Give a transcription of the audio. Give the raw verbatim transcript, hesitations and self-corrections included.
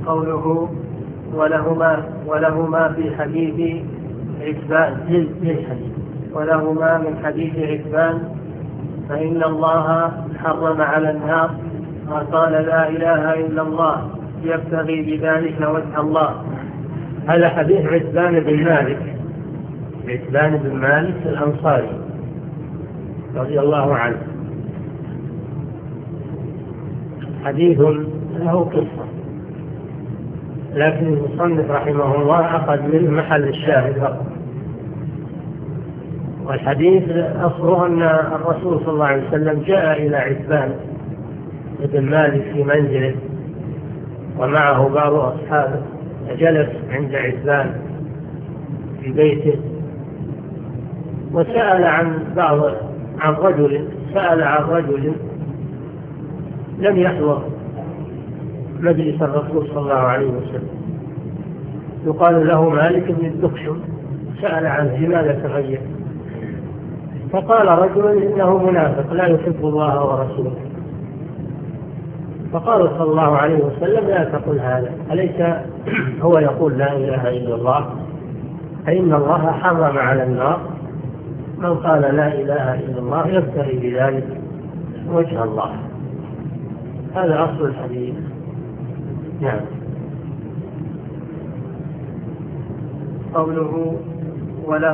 قوله ولهما ولهما في حديث عتبان ولهما من حديث عتبان فإن الله حرم على النار ما قال لا إله إلا الله يبتغي بذلك وجه الله. هذا حديث عتبان بن مالك عتبان بن مالك الأنصاري رضي الله عنه، حديث له قصة، لكن المصنف رحمه الله أخذ من محل الشاهد فقط. والحديث أصله أن الرسول صلى الله عليه وسلم جاء إلى عتبان بن مالك في منزله ومعه بعض أصحابه، فجلس عند عتبان في بيته وسأل عن بعض عن رجل سأل عن رجل لم يحضر مجلس الرسول صلى الله عليه وسلم، يقال له مالك بن الدخشم، سأل عنه لماذا تغير؟ فقال رجل إنه منافق لا يحب الله ورسوله. فقال صلى الله عليه وسلم لا تقل هذا، أليس هو يقول لا إله إلا الله؟ فإن الله حرم على النار من قال لا إله إلا الله يبتغي بذلك وجه الله. هذا أصل الحديث. نعم. قوله ولا